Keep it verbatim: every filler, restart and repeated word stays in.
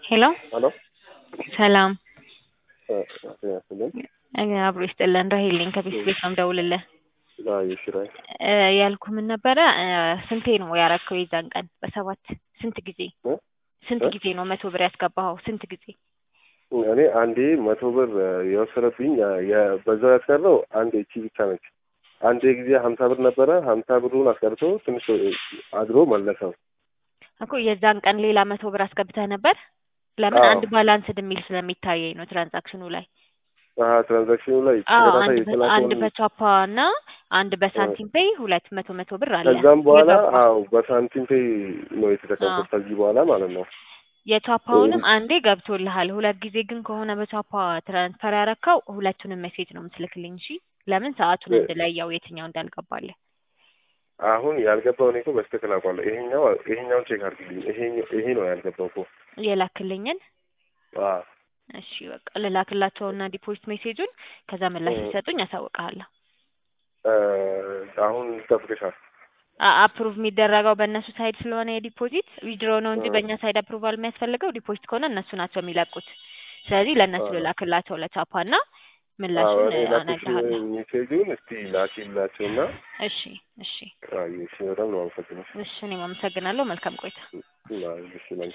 Hello? Hello? ሰላም ያስልን እኔ አብሮ ይስጥልን ራሄልኝ ከቤት ቤት ነው የምደውልልህ። አይ ይሽራይ እ ያልኩህ ምን ነበረ እ ስንቴ ነው ያረከው የዛን ቀን በሰባት ስንት ጊዜ እ ስንት እ ጊዜ ነው መቶ ብር ያስገባኸው ስንት ጊዜ? እኔ አንዴ መቶ ብር የወሰደብኝ የበዛው ያስቀረው አንዴ እቺ ብቻ ነች። አንዴ ጊዜ ሀምሳ ብር ነበረ ሀምሳ ብሩን አስቀርቶ ትንሽ አድሮ መለሰው እኮ የዛን ቀን ሌላ መቶ ብር አስገብተህ ነበር? ለምን አዎ አንድ ባላንስድ የሚል ስለሚታየኝ ነው ትራንዛክሽኑ ላይ። አሃ ትራንዛክሽኑ ላይ አዎ ተከታታይ አንድ በ አንድ የተላከውን በቻፓ እና አንድ በሳንቲም ፔይ ሁለት መቶ መቶ ብር አለ ከዛም በኋላ የገባ። አዎ በሳንቲም ፔይ ነው አዎ የተጠቀምኩት ከዚህ በኋላ ማለት ነው። የቻፓውንም አንዴ ገብቶልሃል። ሁለት ጊዜ ግን ከሆነ በቻፓ ትራንስፈር ያረከው ሁለቱንም ሜሴጅ ነው የምትልክልኝ እሺ? ለምን ሰዓቱን እንድለየው የትኛው እንዳልገባልህ። አሁን ያልገባው እኔ እኮ በስተክል አውቃለሁ። ይሄኛው ይሄኛውን ቼክ አድርግልኝ። ይሄኛው ይሄ ነው ያልገባው እኮ የላክልኝን አዎ እሺ በቃ ልላክላቸውና ዲፖዚት ሜሴጁን ከዛ ምላሽ ሲሰጡኝ አሳውቅሃለሁ። እ አሁን ጠብቀሻል? አ አፕሩቭ የሚደረገው በእነሱ ሳይድ ስለሆነ የዲፖዚት ዊድሮ ነው እንጂ በእኛ ሳይድ አፕሩቫል የሚያስፈልገው ዲፖዚት ከሆነ እነሱ ናቸው የሚለቁት። ስለዚህ ለእነሱ ልላክላቸው ለቻፓና ምላሹን እኔ ላኩሽ አነግርሃለሁ። ሜሴጁን እስቲ ላኪላቸውና እሺ እሺ አይ እሺ በጣም ነው የማመሰግነው። እሺ እኔም አመሰግናለሁ። መልካም ቆይታ። አይ እሺ